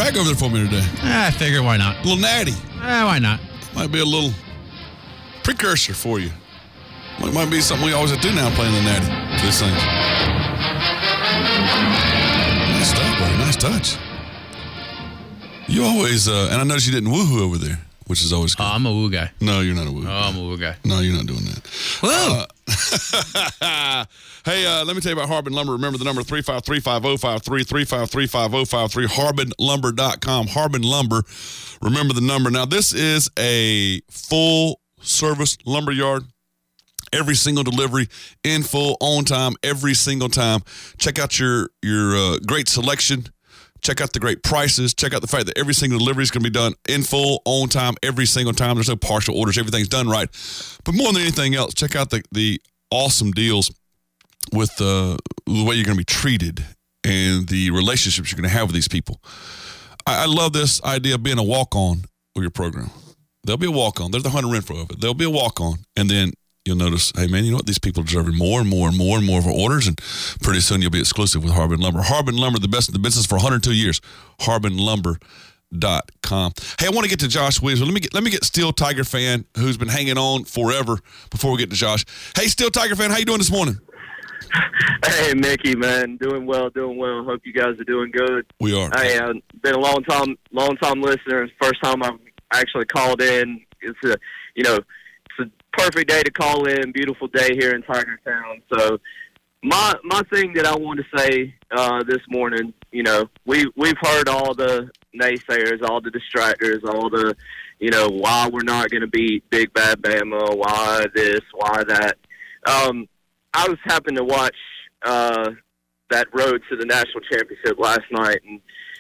drag over there for me today. I figure why not? A little natty. Why not? Might be a little precursor for you. Might be something we always do now, playing the natty for these things. Nice stuff, buddy. Nice touch. You always, and I noticed you didn't woohoo over there, which is always good. Oh, I'm a woo guy. No, you're not a woo. Oh, I'm a woo guy. No, you're not doing that. Woo! Hey, let me tell you about Harbin Lumber. Remember the number 353-5053, 353-5053, harbinlumber.com. Harbin Lumber. Remember the number. Now, this is a full-service lumber yard. Every single delivery in full, on time, every single time. Check out your great selection. Check out the great prices. Check out the fact that every single delivery is going to be done in full, on time, every single time. There's no partial orders. Everything's done right. But more than anything else, check out the awesome deals with the way you're going to be treated and the relationships you're going to have with these people. I love this idea of being a walk-on with your program. There'll be a walk-on. There's the Hunter Renfro of it. There'll be a walk-on. And then you'll notice, hey, man, you know what? These people are deserving more and more and more and more of our orders, and pretty soon you'll be exclusive with Harbin Lumber. Harbin Lumber, the best in the business for 102 years. harbinlumber.com. Hey, I want to get to Josh Williams. Let me get Steel Tiger fan, who's been hanging on forever, before we get to Josh. Hey, Steel Tiger fan, how you doing this morning? Hey, Mickey, man. Doing well. Hope you guys are doing good. We are. Hey, been a long time listener. First time I've actually called in. It's a perfect day to call in. Beautiful day here in Tiger Town. So my thing that I want to say this morning, we've heard all the naysayers, all the distractors, all the, why we're not going to beat Big Bad Bama, why this, why that. I was happened to watch that road to the national championship last night, and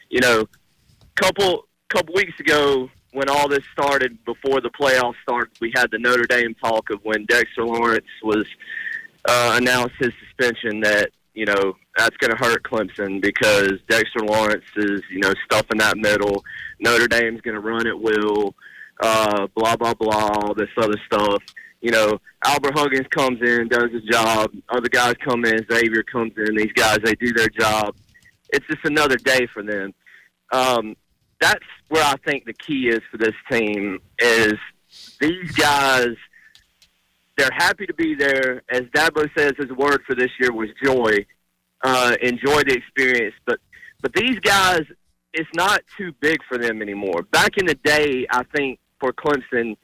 couple weeks ago, when all this started, before the playoffs started, we had the Notre Dame talk of when Dexter Lawrence was announced his suspension, that, that's going to hurt Clemson because Dexter Lawrence is, stuffing that middle. Notre Dame's going to run at will, blah, blah, blah, all this other stuff. Albert Huggins comes in, does his job. Other guys come in, Xavier comes in. These guys, they do their job. It's just another day for them. That's where I think the key is for this team is these guys, they're happy to be there. As Dabo says, his word for this year was joy. Enjoy the experience. But these guys, it's not too big for them anymore. Back in the day, I think for Clemson,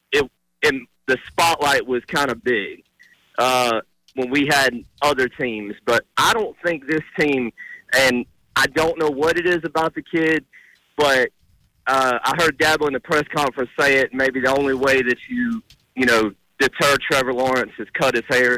the spotlight was kind of big when we had other teams. But I don't think this team, and I don't know what it is about the kid, but I heard Dabo in the press conference say it, maybe the only way that you deter Trevor Lawrence is cut his hair.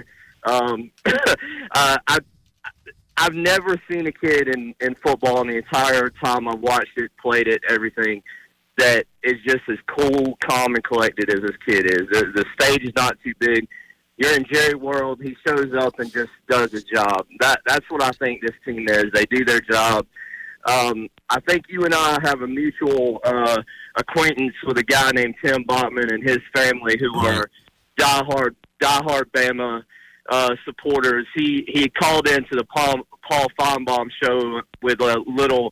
I've never seen a kid in football in the entire time I've watched it, played it, everything, that is just as cool, calm, and collected as this kid is. The stage is not too big. You're in Jerry World. He shows up and just does his job. That's what I think this team is. They do their job. I think you and I have a mutual acquaintance with a guy named Tim Bachman and his family who are diehard Bama supporters. He called into the Paul Feinbaum show with a little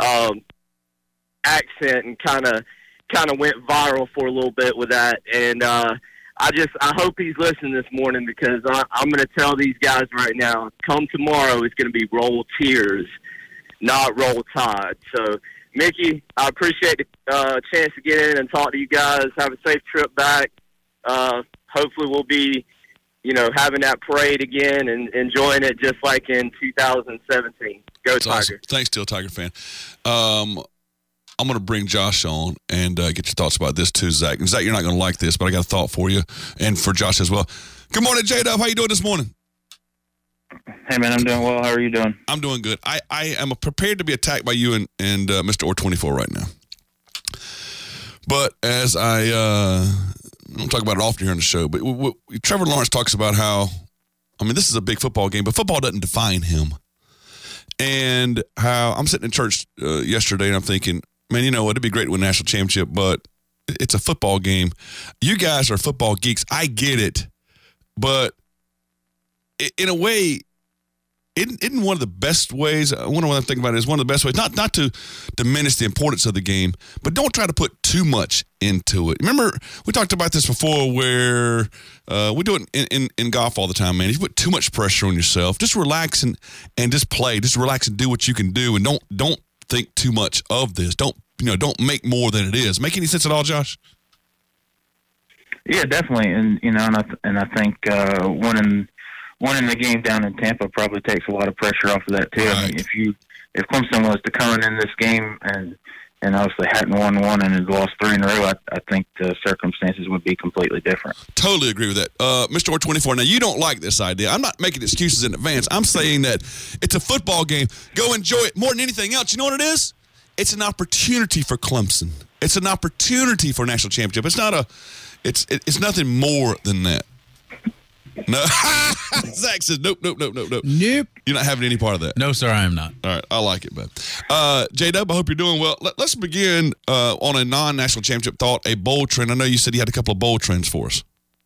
accent and kind of went viral for a little bit with that. And I hope he's listening this morning, because I'm going to tell these guys right now, come tomorrow, it's going to be Roll Tears, not Roll Tide. So, Mickey, I appreciate the chance to get in and talk to you guys. Have a safe trip back. Hopefully we'll be, having that parade again and enjoying it just like in 2017. Go That's Tiger. Awesome. Thanks, Steel Tiger fan. I'm going to bring Josh on and get your thoughts about this too, Zach. And Zach, you're not going to like this, but I got a thought for you and for Josh as well. Good morning, J-Dub. How you doing this morning? Hey, man, I'm doing well. How are you doing? I'm doing good. I am prepared to be attacked by you and Mr. Or24 right now. But as I don't talk about it often here on the show, but Trevor Lawrence talks about how, this is a big football game, but football doesn't define him. And how I'm sitting in church yesterday and I'm thinking, man, you know what? It'd be great to win a national championship, but it's a football game. You guys are football geeks. I get it. But in a way, isn't one of the best ways, one of the things about it is one of the best ways, not to diminish the importance of the game, but don't try to put too much into it. Remember, we talked about this before where we do it in golf all the time, man. If you put too much pressure on yourself, just relax and just play. Just relax and do what you can do, and don't think too much of this. Don't make more than it is. Make any sense at all, Josh? Yeah, definitely. And I think winning the game down in Tampa probably takes a lot of pressure off of that too. Right. I mean, if Clemson was to come in this game and obviously hadn't won one and had lost 3 in a row, I think the circumstances would be completely different. Totally agree with that. Mr. Or24, now you don't like this idea. I'm not making excuses in advance. I'm saying that it's a football game. Go enjoy it more than anything else. You know what it is? It's an opportunity for Clemson. It's an opportunity for a national championship. It's nothing more than that. No. Zach says, nope. Nope. You're not having any part of that. No, sir, I am not. All right, I like it, bud. J-Dub, I hope you're doing well. Let's begin on a non-national championship thought, a bowl trend. I know you said you had a couple of bowl trends for us.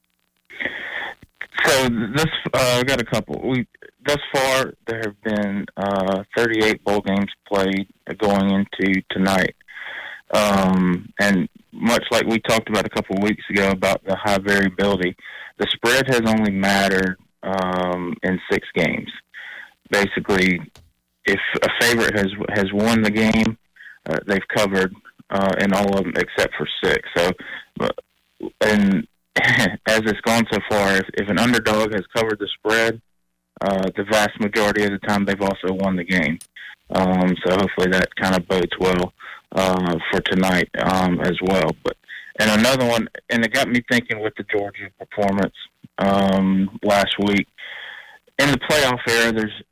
So I got a couple. Thus far, there have been 38 bowl games played going into tonight. And much like we talked about a couple of weeks ago about the high variability, the spread has only mattered in 6 games. Basically, if a favorite has won the game, they've covered in all of them except for 6. So, and as it's gone so far, if an underdog has covered the spread, the vast majority of the time they've also won the game. So hopefully that kind of bodes well for tonight as well. And another one, and it got me thinking with the Georgia performance last week. In the playoff era,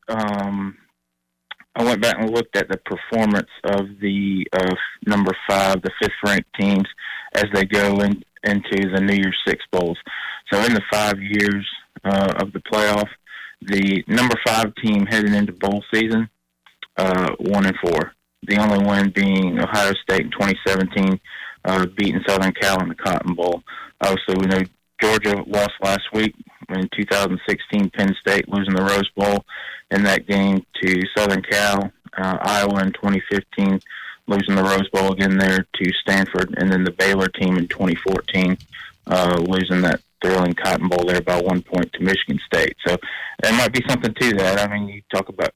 I went back and looked at the performance of the number 5, the 5th-ranked teams as they go into the New Year's Six Bowls. So in the 5 years of the playoff, the number 5 team heading into bowl season, 1-4. The only win being Ohio State in 2017, beating Southern Cal in the Cotton Bowl. Obviously, we know Georgia lost last week in 2016, Penn State losing the Rose Bowl in that game to Southern Cal. Iowa in 2015 losing the Rose Bowl again there to Stanford. And then the Baylor team in 2014 losing that thrilling Cotton Bowl there by 1 point to Michigan State. So there might be something to that. I mean, you talk about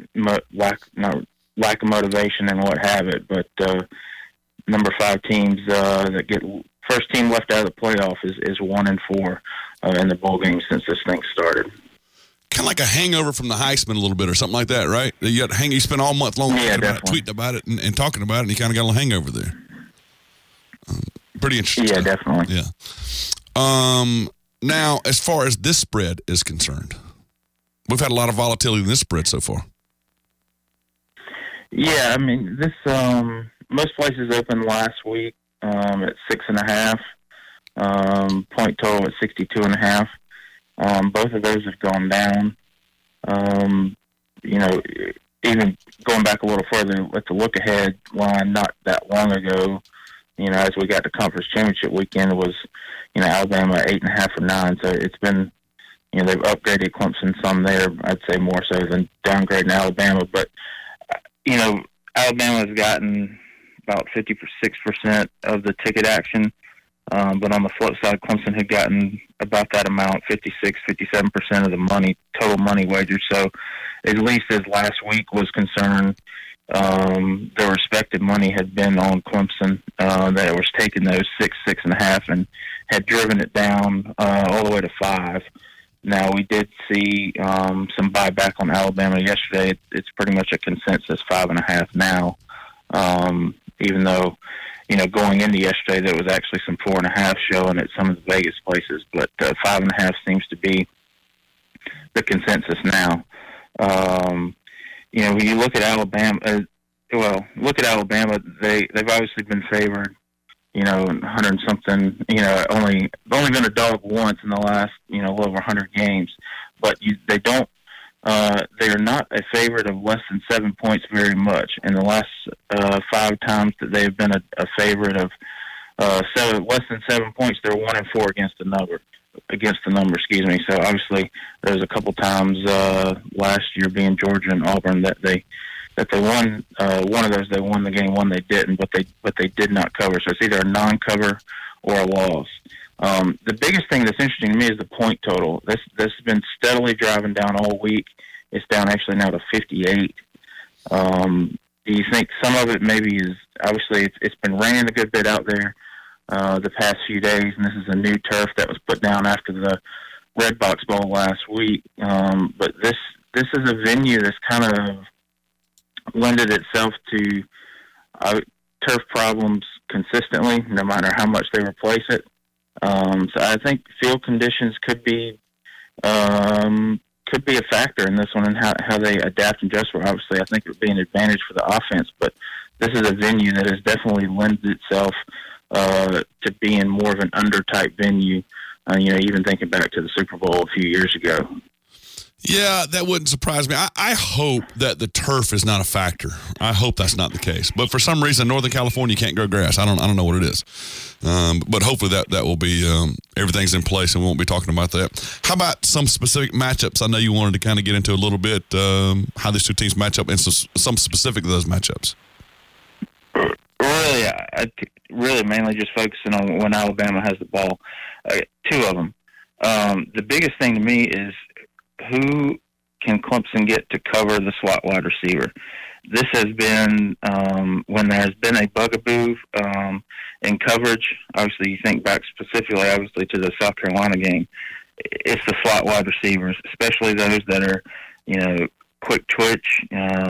lack of motivation and what have it, but number 5 teams that get first team left out of the playoff is 1-4 in the bowl game since this thing started. Kind of like a hangover from the Heisman a little bit or something like that, right? You spent all month long tweeting about it and talking about it, and you kind of got a little hangover there. Pretty interesting. Yeah, definitely. Yeah. Now, as far as this spread is concerned, we've had a lot of volatility in this spread so far. Yeah, I mean, this most places opened last week at 6.5. Point total at 62.5. Both of those have gone down. Even going back a little further with the look ahead line, not that long ago, as we got to conference championship weekend, was Alabama 8.5 or 9. So it's been, they've upgraded Clemson some there. I'd say more so than downgrading Alabama, but. Alabama has gotten about 56% of the ticket action, but on the flip side, Clemson had gotten about that amount, 56, 57% of the total money wager. So at least as last week was concerned, their respective money had been on Clemson, that it was taking those 6.5, and had driven it down all the way to 5. Now, we did see some buyback on Alabama yesterday. It's pretty much a consensus 5.5 now, even though, going into yesterday, there was actually some 4.5 showing at some of the Vegas places, but 5.5 seems to be the consensus now. When you look at Alabama, they've obviously been favored. 100 something, only been a dog once in the last, little over 100 games, but they are not a favorite of less than 7 points very much. In the last 5 times that they've been a favorite of less than 7 points, they're 1-4 against against the number. So obviously, there was a couple times last year, being Georgia and Auburn, that they won. One of those they won the game, one they didn't, but they did not cover. So it's either a non-cover or a loss. The biggest thing that's interesting to me is the point total. This has been steadily driving down all week. It's down actually now to 58. Do you think some of it maybe is, obviously it's been raining a good bit out there the past few days, and this is a new turf that was put down after the Red Box Bowl last week. But this is a venue that's kind of lended itself to turf problems consistently, no matter how much they replace it. So I think field conditions could be a factor in this one, and how they adapt and adjust for. Obviously, I think it would be an advantage for the offense, but this is a venue that has definitely lent itself to being more of an under-type venue. Even thinking back to the Super Bowl a few years ago. Yeah, that wouldn't surprise me. I hope that the turf is not a factor. I hope that's not the case. But for some reason, Northern California can't grow grass. I don't know what it is. But hopefully that will be everything's in place, and we won't be talking about that. How about some specific matchups? I know you wanted to kind of get into a little bit how these two teams match up, and some specific of those matchups. Really, mainly just focusing on when Alabama has the ball. Two of them. The biggest thing to me is, who can Clemson get to cover the slot wide receiver? This has been, when there has been a bugaboo in coverage, obviously you think back specifically, obviously, to the South Carolina game, it's the slot wide receivers, especially those that are, quick twitch,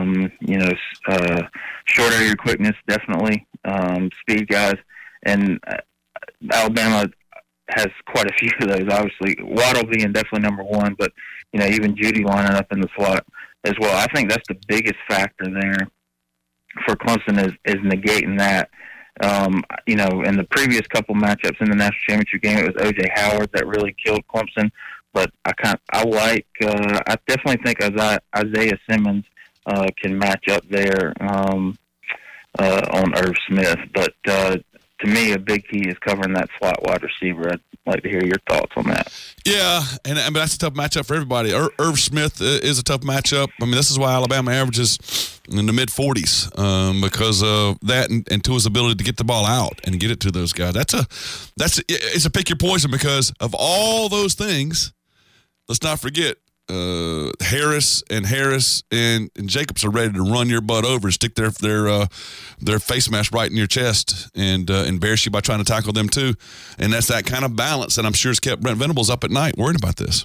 short area quickness, definitely, speed guys. And Alabama has quite a few of those, obviously. Waddle being definitely number one, but, even Judy lining up in the slot as well. I think that's the biggest factor there for Clemson is negating that. In the previous couple matchups in the national championship game, it was O.J. Howard that really killed Clemson. But I definitely think Isaiah Simmons can match up there on Irv Smith. But to me, a big key is covering that slot wide receiver. I'd like to hear your thoughts on that. Yeah, and that's a tough matchup for everybody. Irv Smith is a tough matchup. I mean, this is why Alabama averages in the mid-40s because of that and Tua's ability to get the ball out and get it to those guys. It's a pick your poison because of all those things. Let's not forget, Harris and Jacobs are ready to run your butt over and stick their face mask right in your chest and embarrass you by trying to tackle them too. And that's that kind of balance that I'm sure has kept Brent Venables up at night worried about this.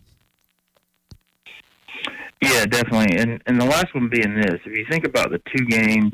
Yeah, definitely. And the last one being this, if you think about the two games,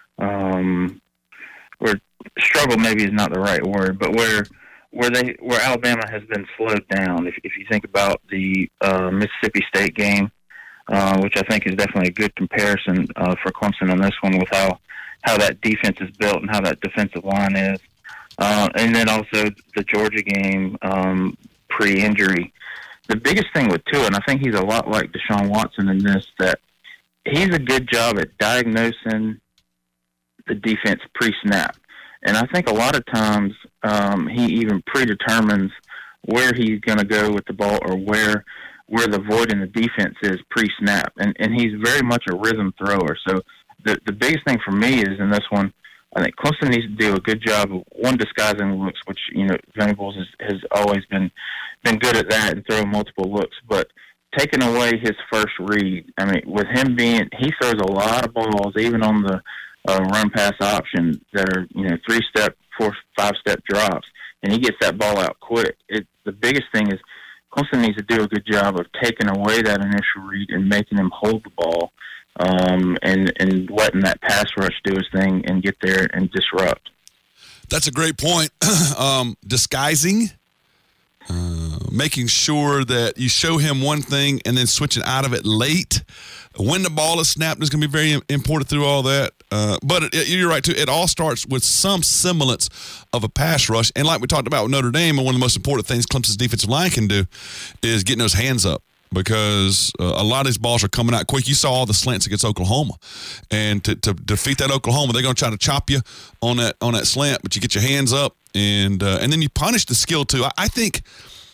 where struggle maybe is not the right word, but where Alabama has been slowed down. If you think about the Mississippi State game, which I think is definitely a good comparison for Clemson on this one with how that defense is built and how that defensive line is. And then also the Georgia game pre-injury. The biggest thing with Tua, and I think he's a lot like Deshaun Watson in this, that he's a good job at diagnosing the defense pre-snap. And I think a lot of times he even predetermines where he's going to go with the ball or where the void in the defense is pre-snap. And he's very much a rhythm thrower. So the biggest thing for me is in this one, I think Clemson needs to do a good job of, one, disguising looks, which, Venables has always been good at that and throwing multiple looks. But taking away his first read, I mean, with him he throws a lot of balls, even on the run-pass option that are, 3-step, 4, 5-step drops, and he gets that ball out quick. The biggest thing is Clemson needs to do a good job of taking away that initial read and making him hold the ball and letting that pass rush do his thing and get there and disrupt. That's a great point. Disguising, making sure that you show him one thing and then switching out of it late. When the ball is snapped is going to be very important through all that. But you're right, too. It all starts with some semblance of a pass rush. And like we talked about with Notre Dame, and one of the most important things Clemson's defensive line can do is getting those hands up because a lot of these balls are coming out quick. You saw all the slants against Oklahoma. And to defeat that Oklahoma, they're going to try to chop you on that slant, but you get your hands up, and then you punish the skill, too. I think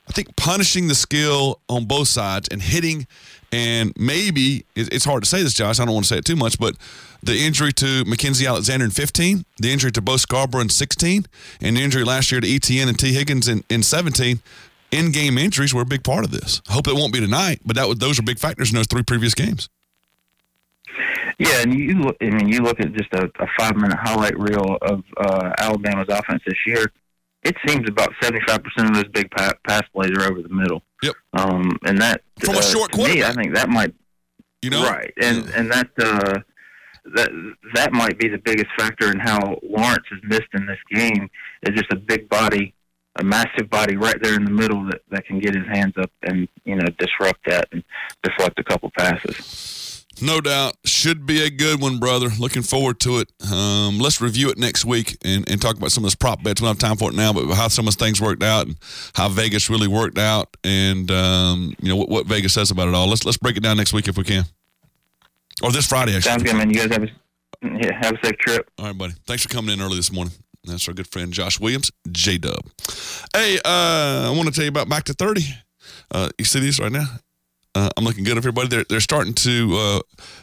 I think punishing the skill on both sides and hitting, and maybe it's hard to say this, Josh. I don't want to say it too much, but the injury to Mackenzie Alexander in 15, the injury to Bo Scarborough in 16, and the injury last year to ETN and T. Higgins in 17, in-game injuries were a big part of this. I hope it won't be tonight, but those are big factors in those 3 previous games. Yeah, and you look at just a 5-minute highlight reel of Alabama's offense this year. It seems about 75% of those big pass plays are over the middle. Yep. And that from a short quarterback. Me, I think that might, right, and that might be the biggest factor in how Lawrence is missed in this game. Is just a big body, a massive body right there in the middle that can get his hands up and disrupt that and deflect a couple passes. No doubt. Should be a good one, brother. Looking forward to it. Let's review it next week and talk about some of those prop bets. We don't have time for it now, but how some of those things worked out and how Vegas really worked out and, what Vegas says about it all. Let's break it down next week if we can. Or this Friday, actually. Sounds good, man. You guys have a safe trip. All right, buddy. Thanks for coming in early this morning. That's our good friend Josh Williams, J-Dub. Hey, I want to tell you about Back to 30. You see these right now? I'm looking good up here, buddy. They're starting to,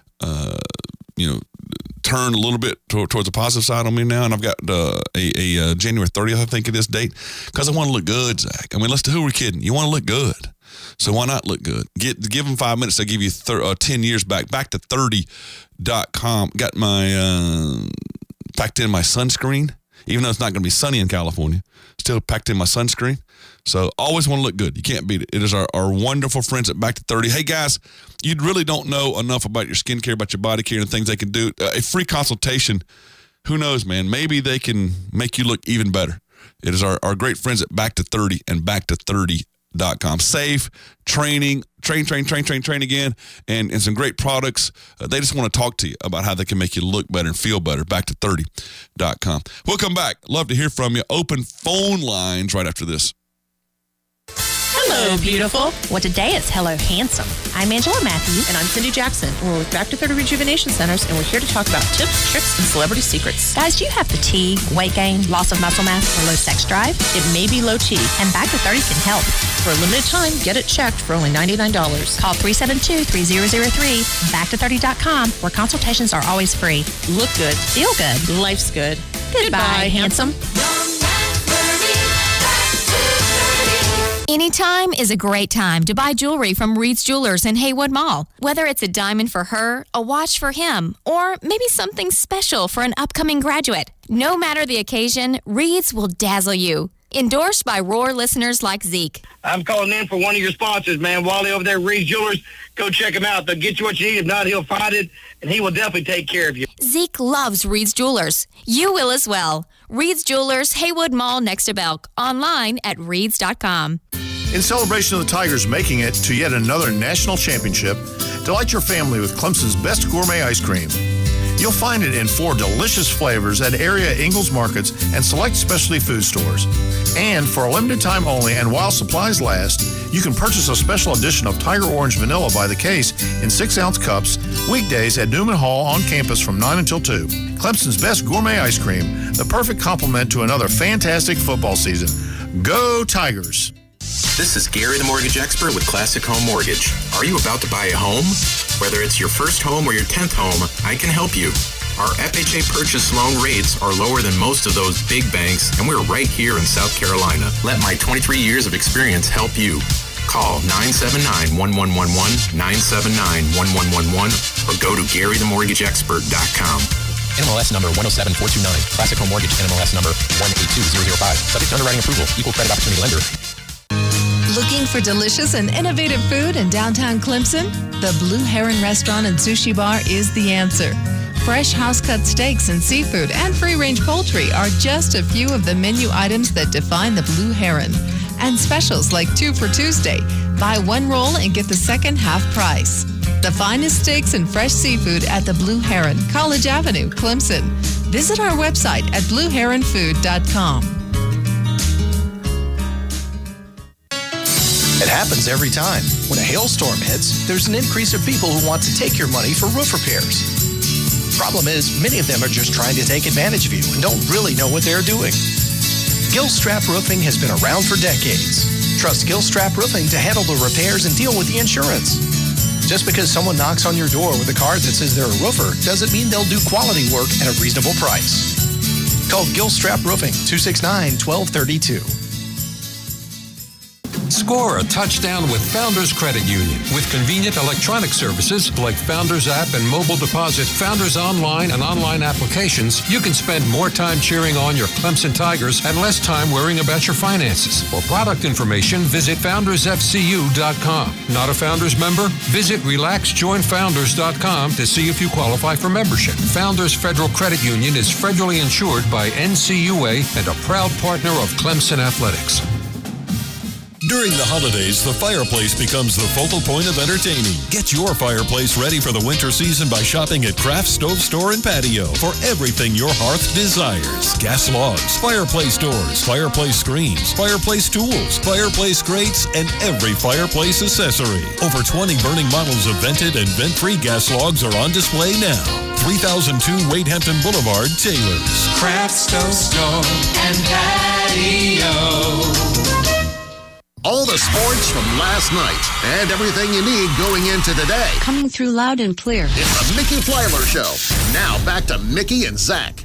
turn a little bit towards the positive side on me now, and I've got a January 30th, I think, of this date, because I want to look good, Zach. I mean, who are we kidding? You want to look good, so why not look good? Give them 5 minutes. They'll give you 10 years back. Back to 30.com. Got my packed in my sunscreen, even though it's not going to be sunny in California. Still packed in my sunscreen. So always want to look good. You can't beat it. It is our wonderful friends at Back to 30. Hey, guys, you really don't know enough about your skincare, about your body care, and things they can do. A free consultation, who knows, man? Maybe they can make you look even better. It is our great friends at Back to 30 and back-to-30.com. Safe, training, train again, and some great products. They just want to talk to you about how they can make you look better and feel better. Back-to-30.com. We'll come back. Love to hear from you. Open phone lines right after this. Hello, beautiful. Well, today it's Hello, Handsome. I'm Angela Matthews. And I'm Cindy Jackson. We're with Back to 30 Rejuvenation Centers, and we're here to talk about tips, tricks, and celebrity secrets. Guys, do you have fatigue, weight gain, loss of muscle mass, or low sex drive? It may be low T. And Back to 30 can help. For a limited time, get it checked for only $99. Call 372-3003, back-to-30.com, where consultations are always free. Look good. Feel good. Life's good. Goodbye, handsome. Anytime is a great time to buy jewelry from Reed's Jewelers in Haywood Mall. Whether it's a diamond for her, a watch for him, or maybe something special for an upcoming graduate. No matter the occasion, Reed's will dazzle you. Endorsed by Roar listeners like Zeke. I'm calling in for one of your sponsors, man. Wally over there at Reed's Jewelers. Go check him out. They'll get you what you need. If not, he'll find it, and he will definitely take care of you. Zeke loves Reed's Jewelers. You will as well. Reed's Jewelers, Haywood Mall next to Belk. Online at reeds.com. In celebration of the Tigers making it to yet another national championship, delight your family with Clemson's best gourmet ice cream. You'll find it in 4 delicious flavors at area Ingles markets and select specialty food stores. And for a limited time only and while supplies last, you can purchase a special edition of Tiger Orange Vanilla by the case in 6-ounce cups weekdays at Newman Hall on campus from 9 until 2. Clemson's best gourmet ice cream, the perfect complement to another fantastic football season. Go Tigers! This is Gary, the mortgage expert with Classic Home Mortgage. Are you about to buy a home? Whether it's your first home or your 10th home, I can help you. Our FHA purchase loan rates are lower than most of those big banks, and we're right here in South Carolina. Let my 23 years of experience help you. Call 979-1111, 979-1111, or go to GaryTheMortgageExpert.com. NMLS number 107429. Classic Home Mortgage, NMLS number 182005. Subject to underwriting approval. Equal credit opportunity lender. Looking for delicious and innovative food in downtown Clemson? The Blue Heron Restaurant and Sushi Bar is the answer. Fresh house-cut steaks and seafood and free-range poultry are just a few of the menu items that define the Blue Heron. And specials like 2 for Tuesday. Buy 1 roll and get the second half price. The finest steaks and fresh seafood at the Blue Heron, College Avenue, Clemson. Visit our website at blueheronfood.com. It happens every time. When a hailstorm hits, there's an increase of people who want to take your money for roof repairs. Problem is, many of them are just trying to take advantage of you and don't really know what they're doing. Gilstrap Roofing has been around for decades. Trust Gilstrap Roofing to handle the repairs and deal with the insurance. Just because someone knocks on your door with a card that says they're a roofer doesn't mean they'll do quality work at a reasonable price. Call Gilstrap Roofing, 269-1232. Score a touchdown with Founders Credit Union. With convenient electronic services like Founders App and Mobile Deposit, Founders Online and online applications, you can spend more time cheering on your Clemson Tigers and less time worrying about your finances. For product information, visit FoundersFCU.com. Not a Founders member? Visit RelaxJoinFounders.com to see if you qualify for membership. Founders Federal Credit Union is federally insured by NCUA and a proud partner of Clemson Athletics. During the holidays, the fireplace becomes the focal point of entertaining. Get your fireplace ready for the winter season by shopping at Craft Stove Store and Patio for everything your hearth desires. Gas logs, fireplace doors, fireplace screens, fireplace tools, fireplace grates, and every fireplace accessory. Over 20 burning models of vented and vent-free gas logs are on display now. 3002 Wade Hampton Boulevard, Taylor's. Craft Stove Store and Patio. All the sports from last night and everything you need going into today. Coming through loud and clear. It's the Mickey Flyler Show. Now back to Mickey and Zach.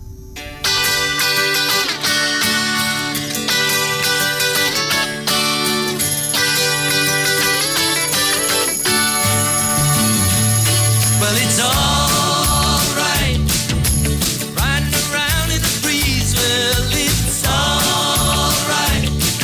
Well, it's all right. Riding around in the breeze. Well, it's all right.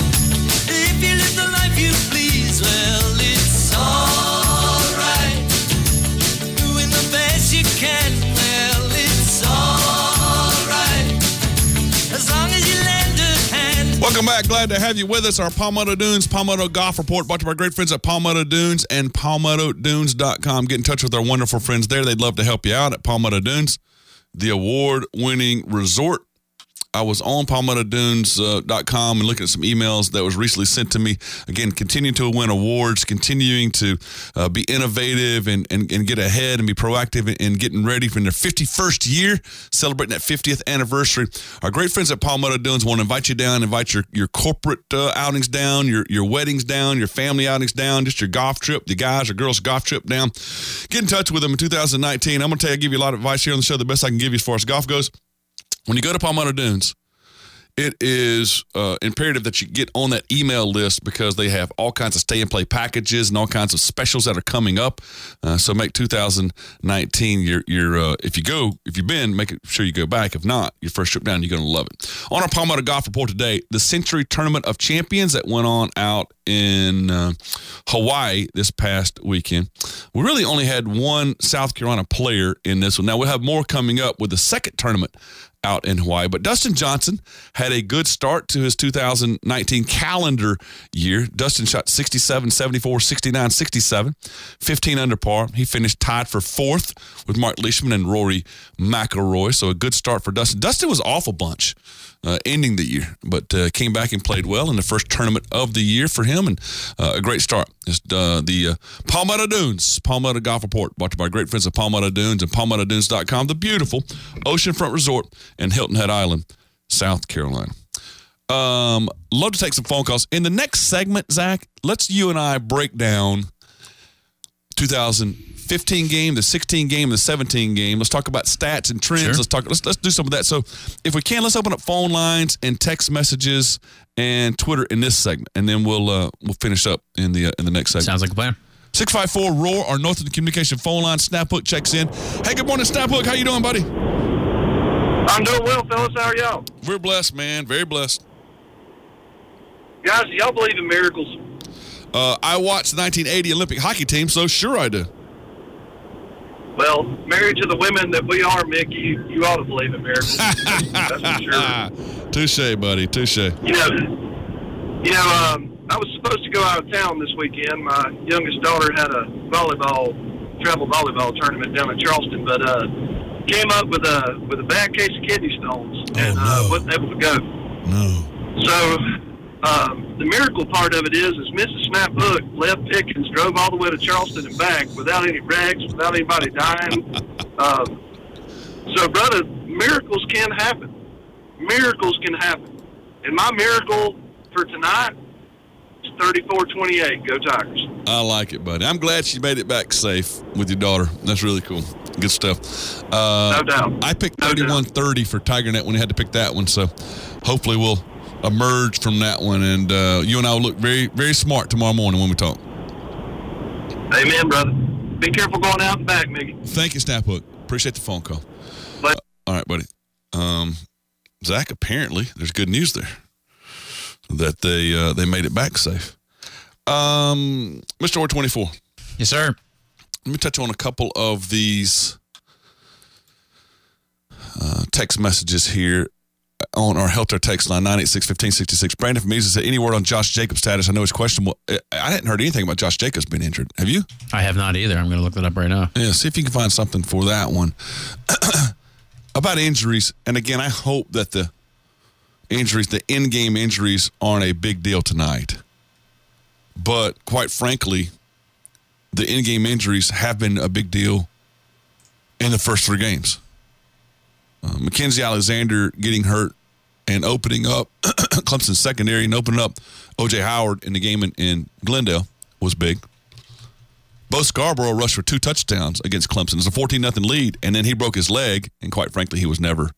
If you live the life you please, well, it's all right. Doing the best you can, well, it's all right. As long as you lend a hand. Welcome back. Glad to have you with us. Our Palmetto Dunes, Palmetto Golf Report, brought to our great friends at Palmetto Dunes and PalmettoDunes.com. Get in touch with our wonderful friends there. They'd love to help you out at Palmetto Dunes, the award-winning resort. I was on PalmettoDunes.com and looking at some emails that was recently sent to me. Again, continuing to win awards, continuing to be innovative and get ahead and be proactive in getting ready for their 51st year, celebrating that 50th anniversary. Our great friends at Palmetto Dunes want to invite you down, invite your corporate outings down, your weddings down, your family outings down, just your golf trip, the guys or girls golf trip down. Get in touch with them in 2019. I'm going to give you a lot of advice here on the show, the best I can give you as far as golf goes. When you go to Palmetto Dunes, it is imperative that you get on that email list because they have all kinds of stay-and-play packages and all kinds of specials that are coming up. So make 2019 your if you've been, make sure you go back. If not, your first trip down, you're going to love it. On our Palmetto Golf Report today, the Century Tournament of Champions that went on out in Hawaii this past weekend. We really only had one South Carolina player in this one. Now, we'll have more coming up with the second tournament out in Hawaii. But Dustin Johnson had a good start to his 2019 calendar year. Dustin shot 67, 74, 69, 67, 15 under par. He finished tied for fourth with Mark Leishman and Rory McIlroy. So a good start for Dustin. Dustin was off a bunch ending the year, but came back and played well in the first tournament of the year for him, and a great start. It's the Palmetto Dunes, Palmetto Golf Report, brought to you by great friends of Palmetto Dunes and PalmettoDunes.com, the beautiful oceanfront resort in Hilton Head Island, South Carolina. Love to take some phone calls. In the next segment, Zach, let's you and I break down 2015 game, the 16 game, the 17 game. Let's talk about stats and trends. Sure. Let's do some of that. So if we can, let's open up phone lines and text messages and Twitter in this segment, and then we'll finish up in the next segment. Sounds like a plan. 654-ROAR, our Northern Communication phone line. Snaphook checks in. Hey, good morning, Snaphook. How you doing, buddy? I'm doing well, fellas. How are y'all? We're blessed, man. Very blessed. Guys, do y'all believe in miracles? I watched the 1980 Olympic hockey team, so sure I do. Well, married to the women that we are, Mick, you ought to believe in miracles. That's for sure. Touche, buddy. Touche. I was supposed to go out of town this weekend. My youngest daughter had a travel volleyball tournament down in Charleston, but came up with a bad case of kidney stones and wasn't able to go. No. So the miracle part of it is Mrs. Snaphook left Pickens, drove all the way to Charleston and back without any wrecks, without anybody dying. So, brother, miracles can happen. Miracles can happen. And my miracle for tonight, 34-28. Go Tigers. I like it, buddy. I'm glad she made it back safe with your daughter. That's really cool. Good stuff. No doubt. I picked 31-30 for TigerNet when you had to pick that one, so hopefully we'll emerge from that one, and you and I will look very, very smart tomorrow morning when we talk. Amen, brother. Be careful going out and back, Mickey. Thank you, Snaphook. Appreciate the phone call. All right, buddy. Zach, apparently there's good news there that they made it back safe. Mr. Orr 24. Yes, sir. Let me touch on a couple of these text messages here on our Helter text line, 986-1566. Brandon from Mesa said, any word on Josh Jacobs' status? I know it's questionable. I hadn't heard anything about Josh Jacobs being injured. Have you? I have not either. I'm going to look that up right now. Yeah, see if you can find something for that one. About injuries, and again, I hope that the in-game injuries aren't a big deal tonight. But quite frankly, the in-game injuries have been a big deal in the first 3 games. Mackenzie Alexander getting hurt and opening up Clemson's secondary and opening up O.J. Howard in the game in Glendale was big. Bo Scarborough rushed for 2 touchdowns against Clemson. It's a 14-0 lead, and then he broke his leg, and quite frankly, he was never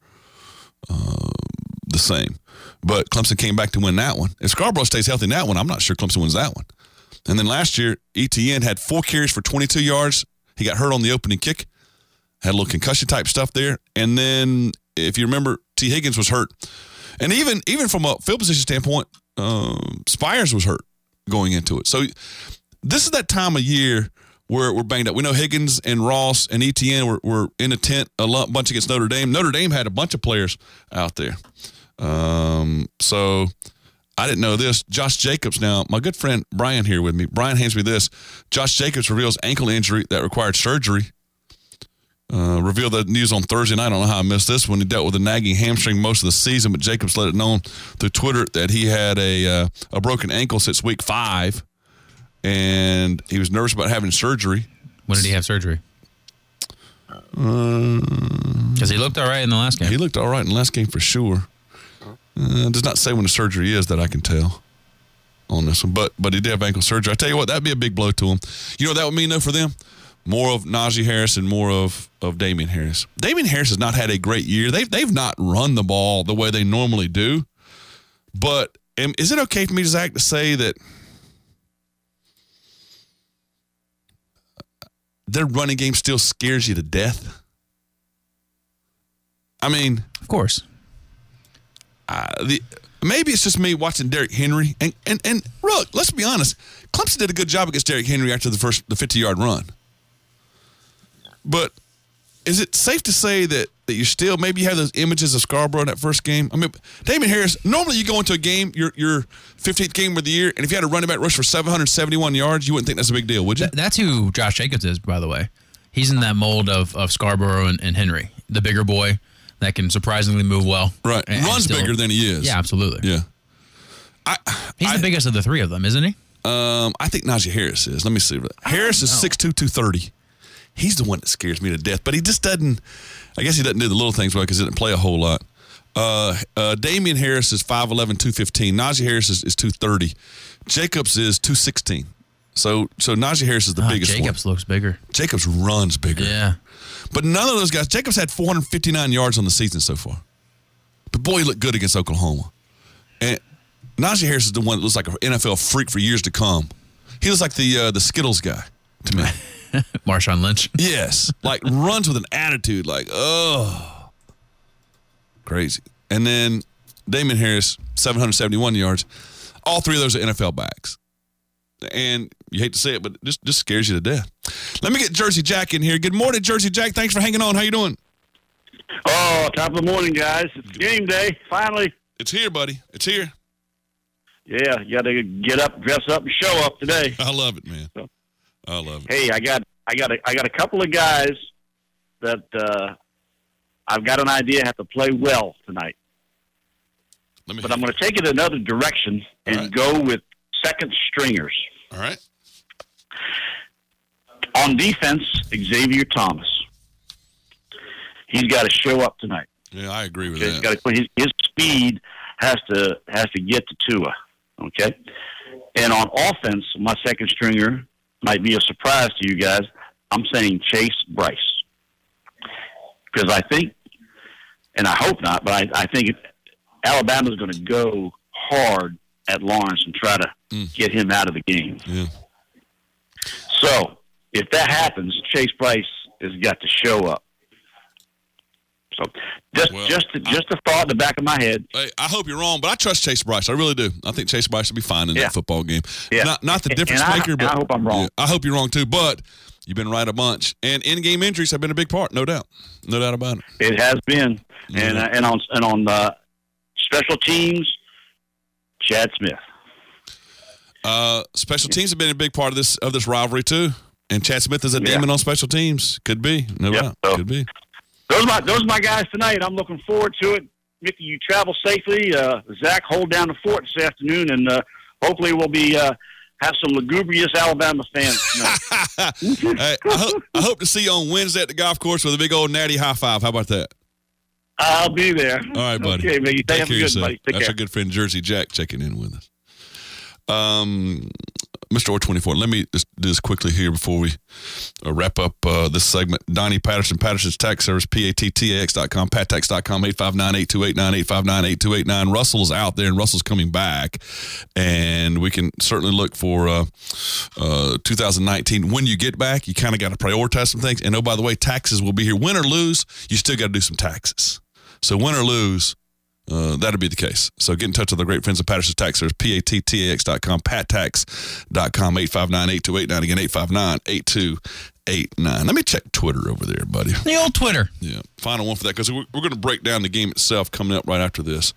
the same. But Clemson came back to win that one. If Scarborough stays healthy in that one, I'm not sure Clemson wins that one. And then last year, ETN had 4 carries for 22 yards. He got hurt on the opening kick. Had a little concussion-type stuff there. And then, if you remember, T. Higgins was hurt. And even from a field position standpoint, Spires was hurt going into it. So this is that time of year where we're banged up. We know Higgins and Ross and ETN were in a tent a bunch against Notre Dame. Notre Dame had a bunch of players out there. So I didn't know this. Josh Jacobs now, my good friend Brian here with me. Brian hands me this. Josh Jacobs reveals ankle injury that required surgery. Revealed the news on Thursday night. I don't know how I missed this when he dealt with a nagging hamstring most of the season, but Jacobs let it known through Twitter that he had a broken ankle since week 5, and he was nervous about having surgery. When did he have surgery? Because he looked all right in the last game. He looked all right in the last game for sure. Does not say when the surgery is that I can tell on this one, but he did have ankle surgery. I tell you what, that'd be a big blow to him. You know what that would mean though for them? More of Najee Harris and more of Damian Harris. Damian Harris has not had a great year. They've not run the ball the way they normally do. But is it okay for me, Zach, to say that their running game still scares you to death? I mean, of course. Maybe it's just me watching Derrick Henry. And look, let's be honest. Clemson did a good job against Derrick Henry after the 50-yard run. But is it safe to say that you still maybe you have those images of Scarborough in that first game? I mean, Damian Harris, normally you go into a game, your 15th game of the year, and if you had a running back rush for 771 yards, you wouldn't think that's a big deal, would you? That's who Josh Jacobs is, by the way. He's in that mold of Scarborough and Henry, the bigger boy that can surprisingly move well. Right. Runs bigger than he is. Yeah, absolutely. Yeah. He's the biggest of the 3 of them, isn't he? I think Najee Harris is. Let me see. Harris is 6'2", 230. He's the one that scares me to death, but he just doesn't. I guess he doesn't do the little things well because he didn't play a whole lot. Damian Harris is 5'11", 215. Najee Harris is 230. Jacobs is 216. So Najee Harris is the biggest one. Jacobs looks bigger. Jacobs runs bigger. Yeah. But none of those guys. Jacobs had 459 yards on the season so far. But boy, he looked good against Oklahoma. And Najee Harris is the one that looks like an NFL freak for years to come. He looks like the Skittles guy to me. Marshawn Lynch. Yes. Like runs with an attitude like, oh. Crazy. And then Damian Harris, 771 yards. All 3 of those are NFL backs. And you hate to say it, but it just scares you to death. Let me get Jersey Jack in here. Good morning, Jersey Jack. Thanks for hanging on. How you doing? Oh, top of the morning, guys. It's game day, finally. It's here, buddy. It's here. Yeah, you got to get up, dress up, and show up today. I love it, man. I love it. Hey, I got a couple of guys that I've got an idea have to play well tonight. But I'm going to take it another direction and go with second stringers. All right. On defense, Xavier Thomas. He's got to show up tonight. Yeah, I agree with He's that. got to, his speed has to get to Tua. Okay. And on offense, my second stringer might be a surprise to you guys. I'm saying Chase Bryce. Because I think, and I hope not, but I think Alabama's going to go hard at Lawrence and try to get him out of the game. Yeah. So, if that happens, Chase Bryce has got to show up. So, just a thought in the back of my head. Hey, I hope you're wrong, but I trust Chase Bryce. I really do. I think Chase Bryce will be fine in that football game. Yeah. Not the difference maker, but I hope I'm wrong. Yeah, I hope you're wrong too, but you've been right a bunch. And in-game injuries have been a big part, no doubt. No doubt about it. It has been. And on special teams, Chad Smith. Special teams have been a big part of this rivalry too. And Chad Smith is a demon on special teams. Could be. No doubt. So, could be. Those are my guys tonight. I'm looking forward to it. Mickey, you travel safely. Zach, hold down the fort this afternoon, and hopefully we'll be have some lugubrious Alabama fans tonight. Hey, I hope to see you on Wednesday at the golf course with a big old natty high five. How about that? I'll be there. All right, buddy. Okay, Mickey. Take Have care a of good, yourself. buddy. Take That's care. our good friend Jersey Jack checking in with us. Mr. Or24, let me just do this quickly here before we wrap up this segment. Donnie Patterson, Patterson's Tax Service, PATTAX.com, PatTax.com, 859-8289, 859-8289. Russell's out there, and Russell's coming back, and we can certainly look for 2019. When you get back, you kind of got to prioritize some things. And, oh, by the way, taxes will be here. Win or lose, you still got to do some taxes. So win or lose, that'll be the case. So get in touch with our great friends at Patterson's Tax Service, PATTAX.com, PatTax.com, 859-8289. Again, 859-8289. Let me check Twitter over there, buddy. The old Twitter. Yeah, final one for that, because we're going to break down the game itself coming up right after this.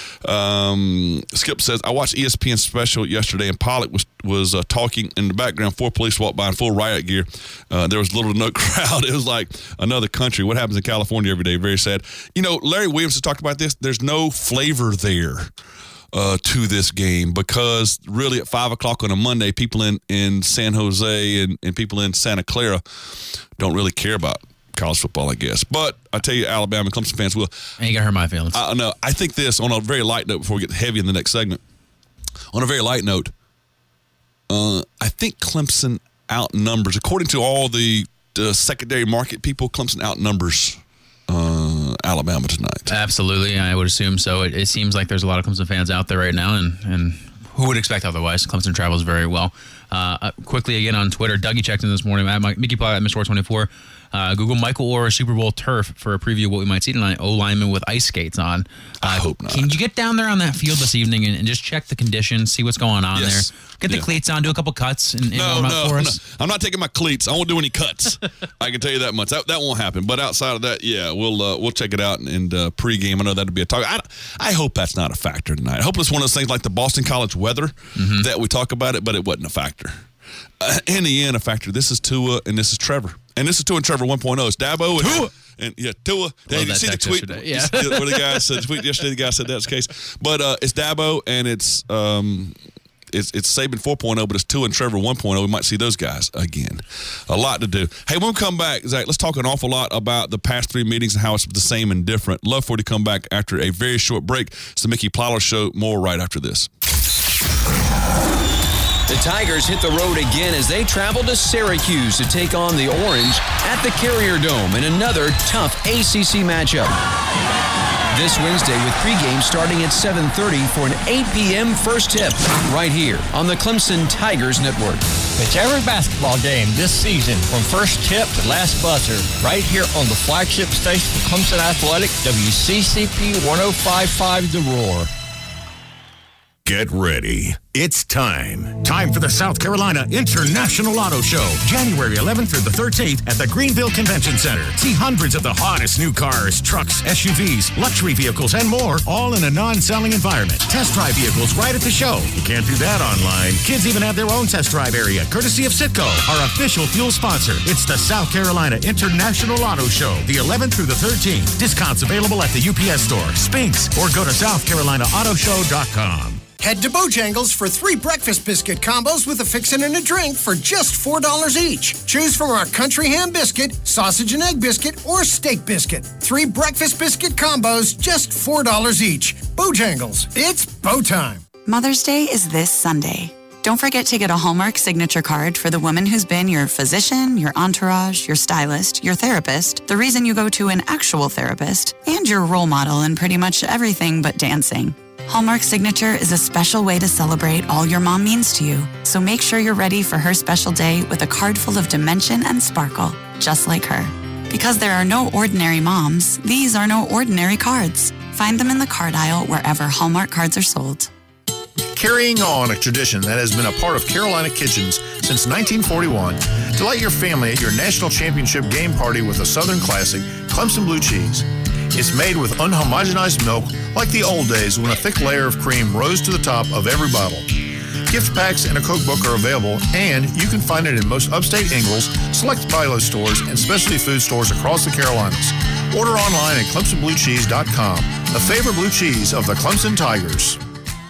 Skip says, I watched ESPN special yesterday, and Pollock was talking in the background. 4 police walked by in full riot gear. There was little to no crowd. It was like another country. What happens in California every day? Very sad. You know, Larry Williams has talked about this. There's no flavor there to this game, because really at 5 o'clock on a Monday, people in San Jose and people in Santa Clara don't really care about college football, I guess. But I tell you, Alabama and Clemson fans will. Ain't gonna hurt my feelings. No, I think this, on a very light note before we get heavy in the next segment, on a very light note, I think Clemson outnumbers, according to all the secondary market people, Clemson outnumbers Alabama tonight. Absolutely, I would assume so. It seems like there's a lot of Clemson fans out there right now, and who would expect otherwise? Clemson travels very well. Quickly again on Twitter, Dougie checked in this morning. Mickey Plot at Mr. 24. Google Michael Orr Super Bowl turf for a preview of what we might see tonight. O-lineman with ice skates on. I hope not. Can you get down there on that field this evening and just check the conditions, see what's going on there? Get the cleats on, do a couple cuts, and warm up for us. No. I'm not taking my cleats. I won't do any cuts. I can tell you that much. That won't happen. But outside of that, yeah, we'll check it out and pregame. I know that'll be a talk. I hope that's not a factor tonight. I hope it's one of those things like the Boston College weather that we talk about it, but it wasn't a factor. In the end, a factor. This is Tua and this is Trevor. And this is Tua and Trevor 1.0. It's Dabo and Tua. Hey, did you see the tweet? Yeah. Where the guy said, tweet yesterday, the guy said that's the case. But it's Dabo and it's Saban 4.0, but it's Tua and Trevor 1.0. We might see those guys again. A lot to do. Hey, when we come back, Zach, let's talk an awful lot about the past 3 meetings and how it's the same and different. Love for you to come back after a very short break. It's the Mickey Plyler Show. More right after this. The Tigers hit the road again as they travel to Syracuse to take on the Orange at the Carrier Dome in another tough ACC matchup. This Wednesday with pregame starting at 7:30 for an 8 p.m. first tip right here on the Clemson Tigers Network. It's every basketball game this season from first tip to last buzzer right here on the flagship station for Clemson Athletic, WCCP 105.5 The Roar. Get ready. It's time. Time for the South Carolina International Auto Show. January 11th through the 13th at the Greenville Convention Center. See hundreds of the hottest new cars, trucks, SUVs, luxury vehicles, and more, all in a non-selling environment. Test drive vehicles right at the show. You can't do that online. Kids even have their own test drive area, courtesy of Citgo, our official fuel sponsor. It's the South Carolina International Auto Show, the 11th through the 13th. Discounts available at the UPS Store, Spinks, or go to SouthCarolinaAutoShow.com. Head to Bojangles for 3 breakfast biscuit combos with a fixin' and a drink for just $4 each. Choose from our country ham biscuit, sausage and egg biscuit, or steak biscuit. 3 breakfast biscuit combos, just $4 each. Bojangles, it's Bo time. Mother's Day is this Sunday. Don't forget to get a Hallmark signature card for the woman who's been your physician, your entourage, your stylist, your therapist, the reason you go to an actual therapist, and your role model in pretty much everything but dancing. Hallmark Signature is a special way to celebrate all your mom means to you. So make sure you're ready for her special day with a card full of dimension and sparkle, just like her. Because there are no ordinary moms, these are no ordinary cards. Find them in the card aisle wherever Hallmark cards are sold. Carrying on a tradition that has been a part of Carolina kitchens since 1941, delight your family at your national championship game party with a Southern classic, Clemson Blue Cheese. It's made with unhomogenized milk like the old days when a thick layer of cream rose to the top of every bottle. Gift packs and a cookbook are available, and you can find it in most upstate Ingalls, select Philo stores, and specialty food stores across the Carolinas. Order online at ClemsonBlueCheese.com, the favorite blue cheese of the Clemson Tigers.